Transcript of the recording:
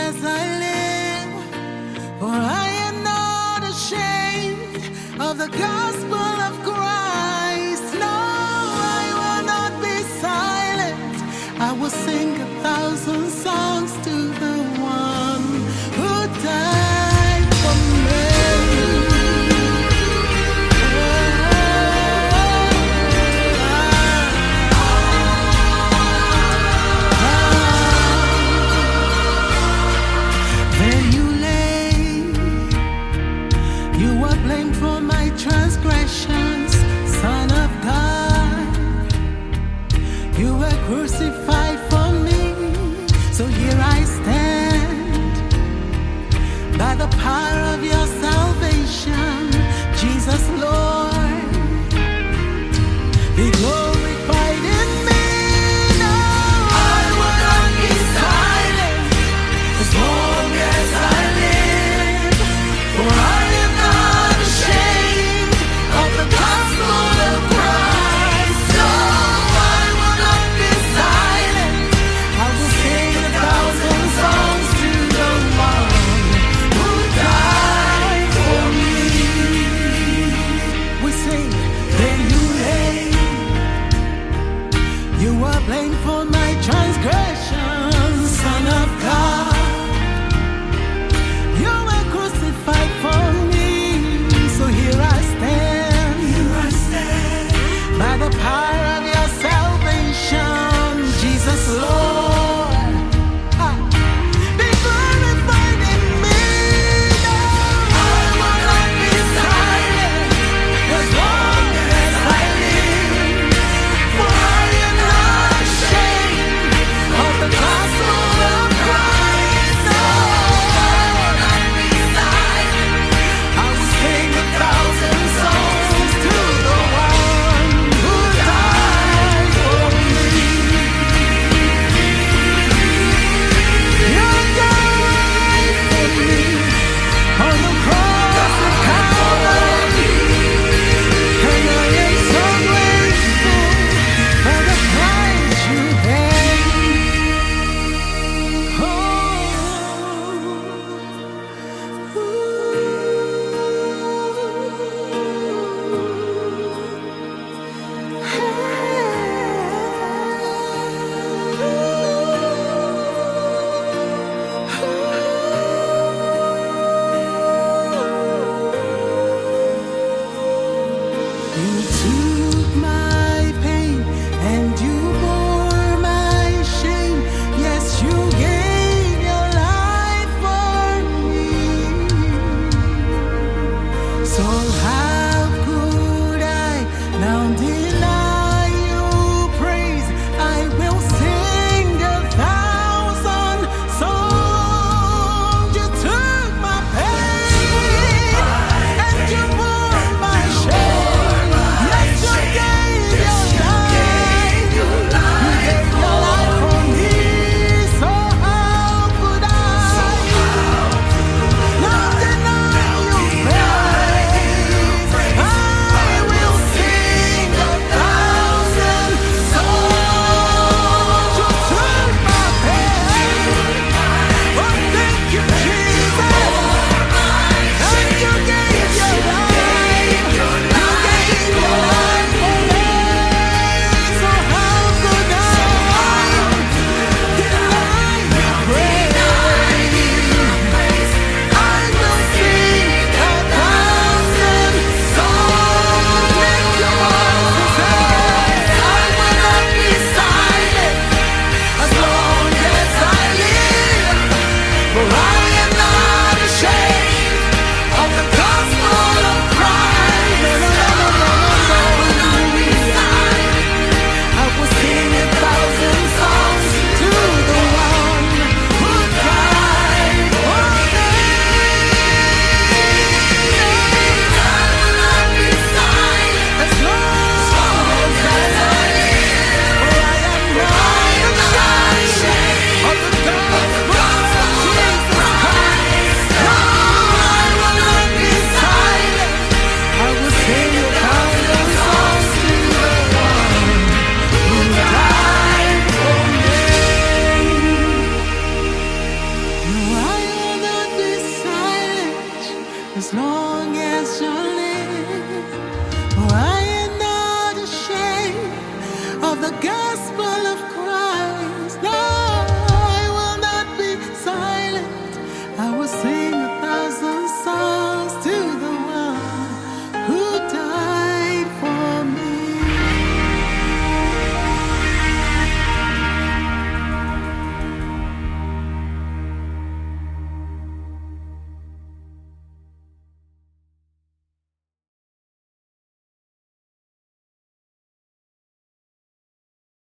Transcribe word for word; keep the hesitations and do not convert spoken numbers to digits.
as I live, for I am not ashamed of the gospel of Christ. No, I will not be silent. I will sing a thousand songs to the one who died for me. Transgressions, Son of God, you were crucified for me, so here I stand, by the power of your salvation, Jesus Lord, be glorified in me. Now I will not be silent as long as I live, for I am not ashamed of the gospel of Christ. No, I will not be silent. I will sing a thousand songs to the one who died for me. We sing, then you lay Lord.